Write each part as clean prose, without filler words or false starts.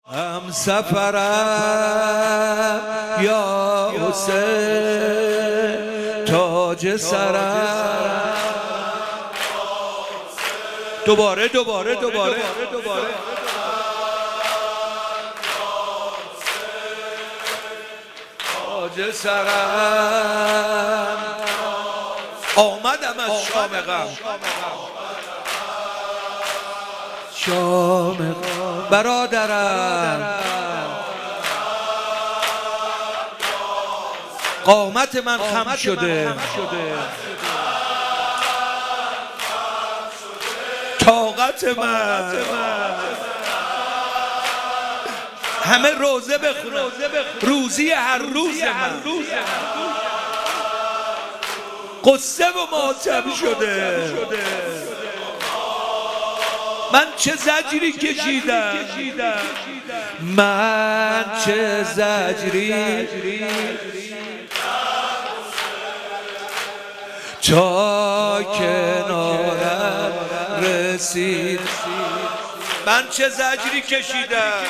هم سفرم یا حسین تاج سرم. دوباره تاج سرم. آمدم از شام غم، شام غم برادرم. قامت من خم شده، طاقت من. همه روزه بخونم، روزی هر روز من قصه و ماتم شده. من چه زجری کشیدم، من چه زجری تا کنارم رسید. من چه زجری کشیدم،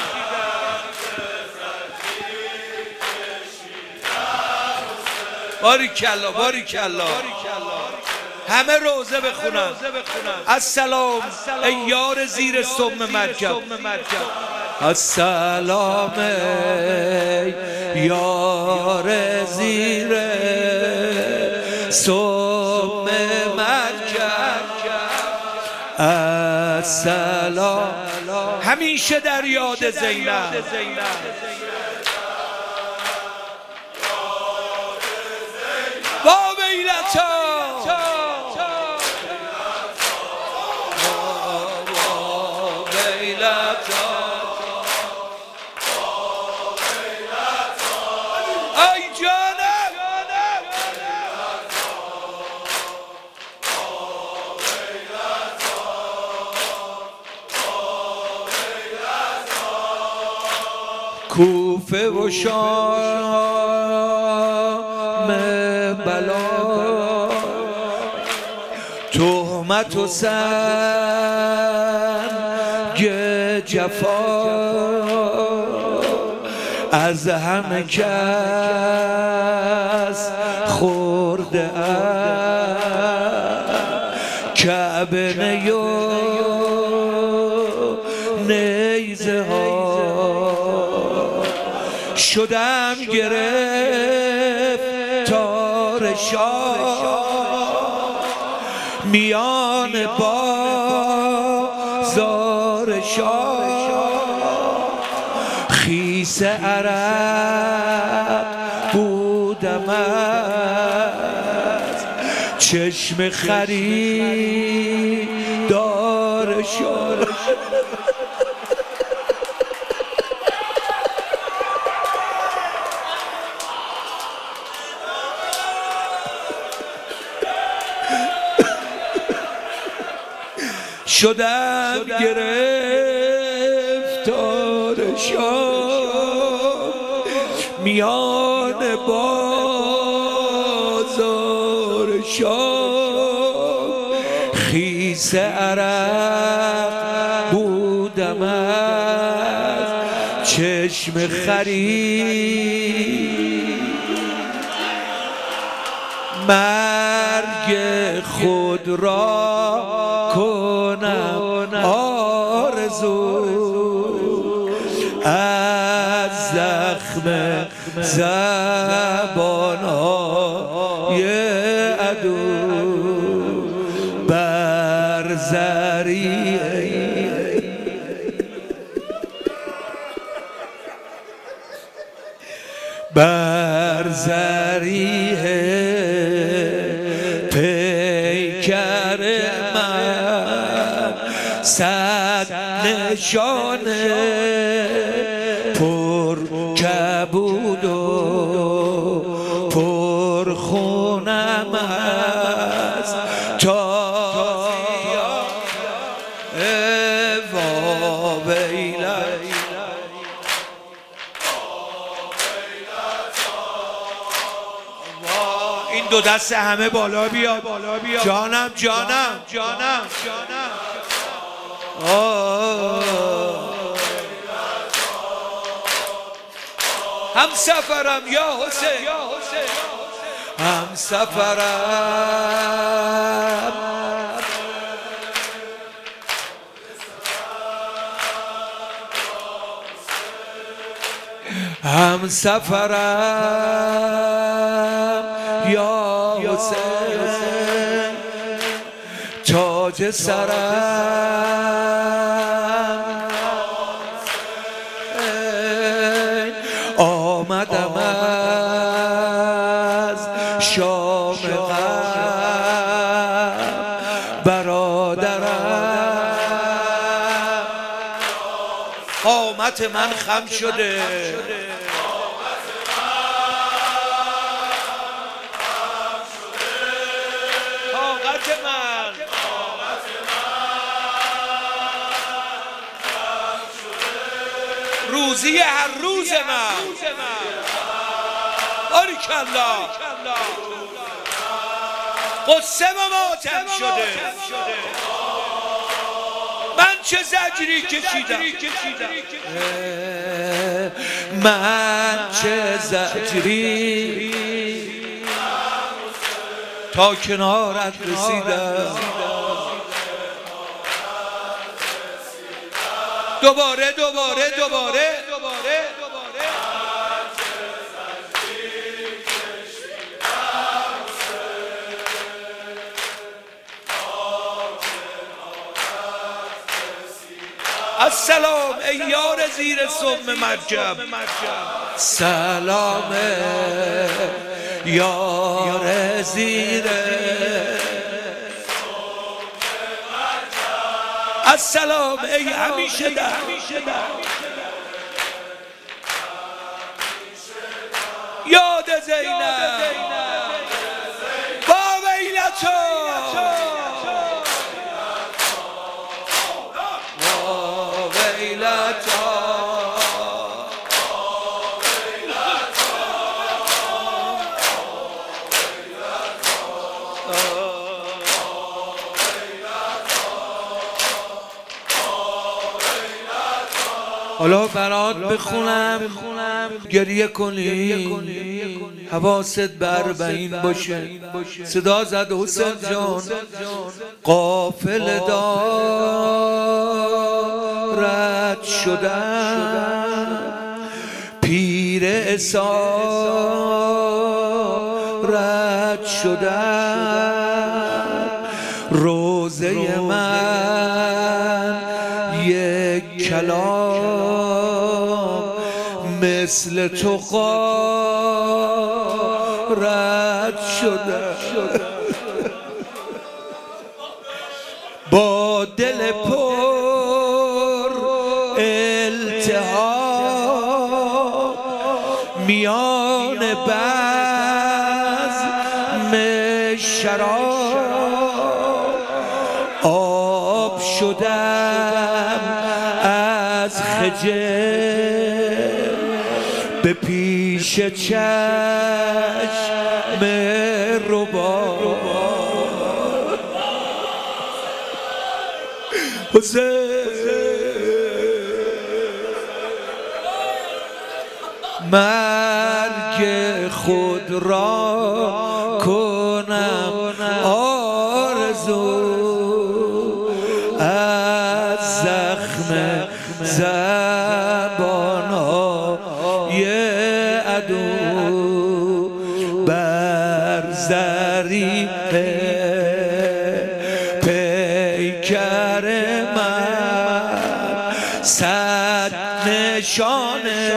باریکلا باریکلا. همه روزه بخونم. السلام ای یار زیر سم مرکب، السلام ای یار زیر سم مرکب، السلام. همیشه در یاد زینب. با ویلتا ای جانم. کوفه و شام بلا، تهمت و سنگ جفا، از همه کس خورده ام. کعبه و نیزه ها، شدم گرفتار شاه، میان بازار شاه. خیس عرب بودم از چشم خریدار شاه. شدم گرفتار شام، میان بازار شام. خیس عرب بودم از چشم خرید، مرگ خود را کنم آرزو، از زخم زبان‌های عدو. بر ذریعه بر ذریعه پیکر من صد نشانه پر کبود و پر خونم است تا این دو دست همه بالا بیاد. جانم جانم جانم. هم سفرم یا حسین، هم سفرم، هم سفرم یا حسین، تاج سرم، آمدم از شام غم برادرم، قامت من خم شده، طاقت من روزی هر روز من، باریکالله، قصه و ماتم شده، من چه زجری کشیدم، من چه زجری تا کنارت رسیدم، دوباره دوباره دوباره السلام ای یار زیر سم مرجم، سلام یار زیر، السلام ای همیشه در، یاد زینب با ویلتا، حالا برات بخونم گریه کنی، حواست به اربعین باشه. صدا زد حسین جان، قافله دارد شدن، پیر اسارت شدن، روزه من یک کلام مثل تو غارت شده، با دل پر التهاب میان بزم شراب آب شدم از خجل به پیش چشم رباب. مرگ خود را کنم آرزو، از زخم زبان‌های عدو بر ضریح پیکر من صد نشانه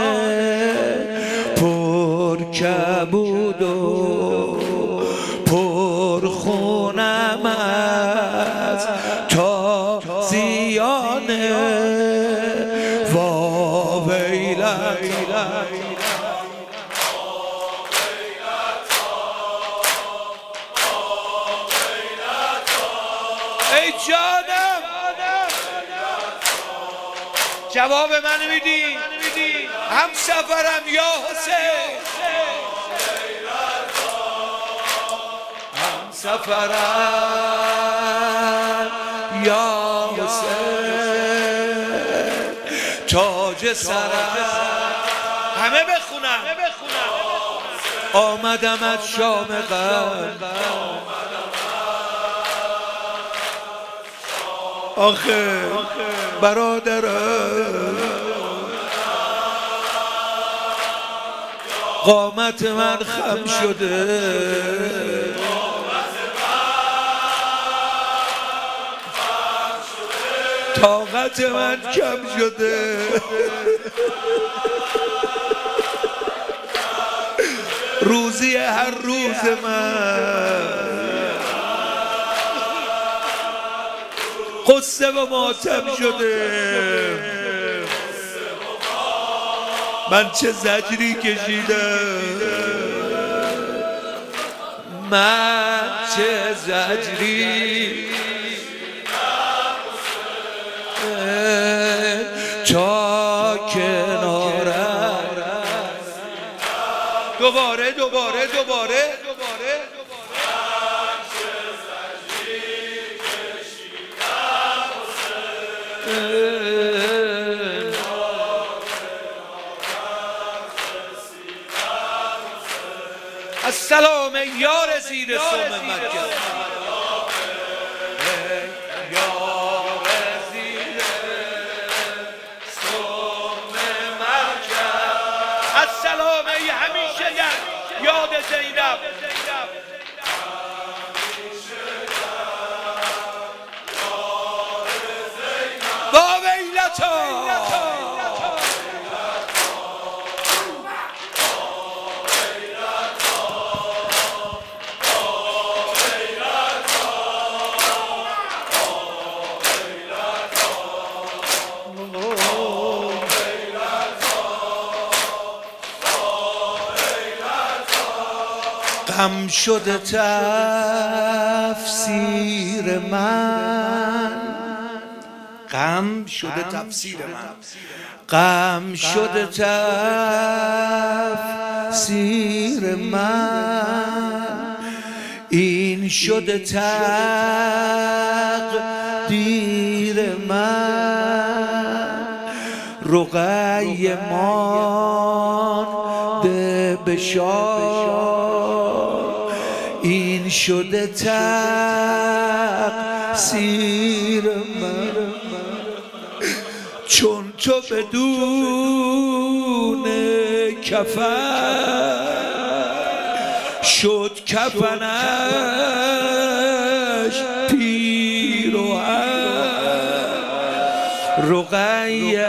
پر کبود و پر خونم از تازیانه، وا ویلتا ای جانم، جواب منو میدی؟ هم سفرم یا حسین، هم سفرم یا حسین، تاج سرم، همه بخونم. آمدم از شام غم، آخه برادرم قامت من خم شده، طاقت من کم شده، روزی هر روز من قصه و ماتم شده. من چه زجری کشیدم، من چه زجری تا کنارم. دوباره السلام ای یار زیر سم مکه، یار زیر سم مکه، السلام ای همیشه در یاد زینب، با ویلتا غم شده تفسیر من، غم شده تفسیر من، غم شده تفسیر من، این شده تقدیر من، رقیه مانده به شاه، این شده تقصیر من، چون تو بدون کفن شد کفنش پیراهن، رقیه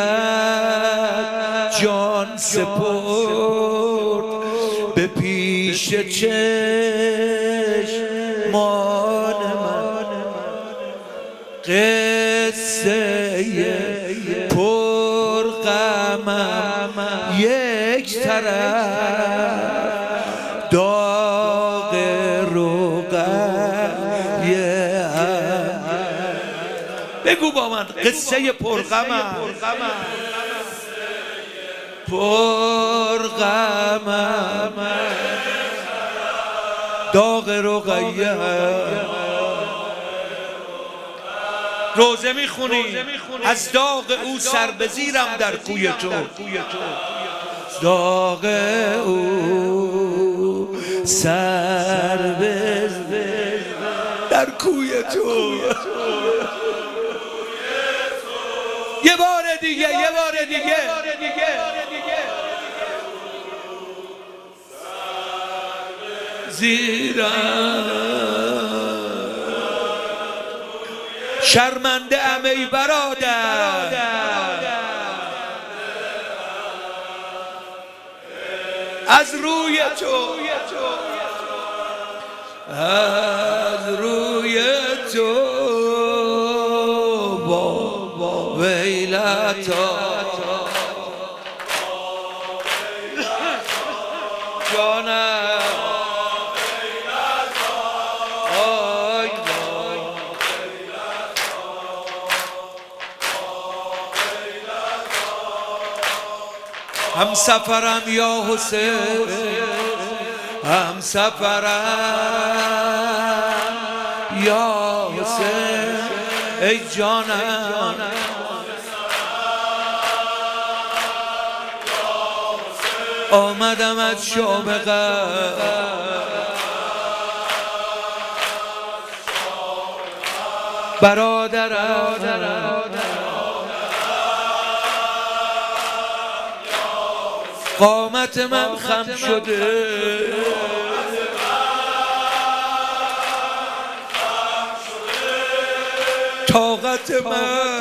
جان سپرد به پیش چشمان من، قصه پرغمم یک طرف، داغ رقیه بگو با من، قصه پرغمم پرغمم، داغ رقیه. روزه میخونی از داغ او سر بزیرم در کوی تو، داغ او سر بزیرم در کوی تو. یه بار دیگه زیرم شرمنده ام ای برادر، از روی تو، از روی تو با ویلتا جانم، هم سفرم یا حسین، هم سفرم یا حسین، ای جانم آمدم از شام غم برادرم قامت من خم شده طاقت من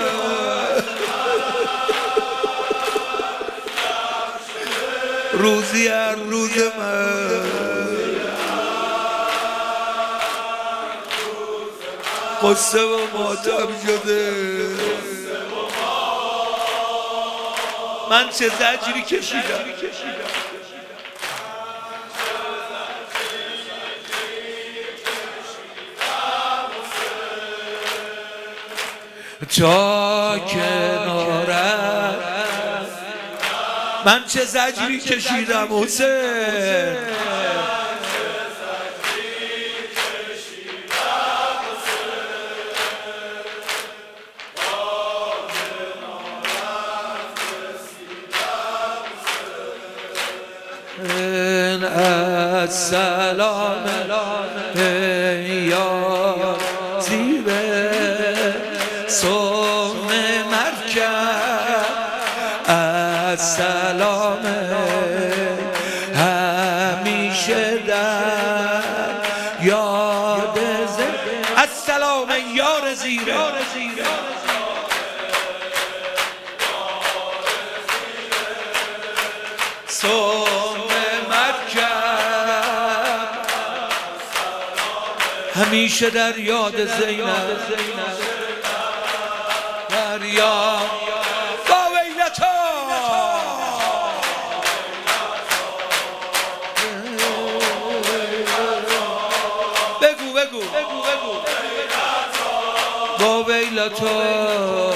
روزی هر روز من قصه و ماتم شده من چه زجری کشیدم تا کنارم من چه زجری کشیدم حسین السلام یا زیر سم مرکب السلام همیشه در یاد السلام یار زیره سم همیشه در یاد زینب در یاد با ویلتا بگو با ویلتا